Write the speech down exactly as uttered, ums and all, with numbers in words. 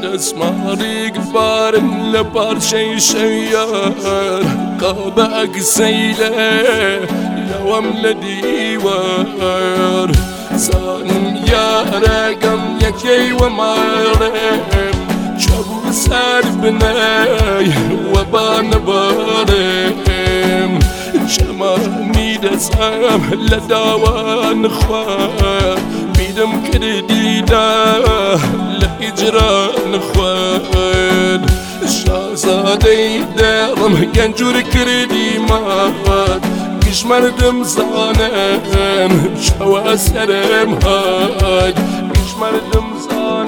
اسماري قبار لبار شي شيار قابك سيله لوم لديوار سانم يا رقم يكي ومارم شبو سار بناي وبان بارم شماني دسام لداوان خوار بيدم كرديدا لإجران خوار شازادي دارم ينجور كردي مات كش مردم زانم شوا سرم هاد كش مردم زانم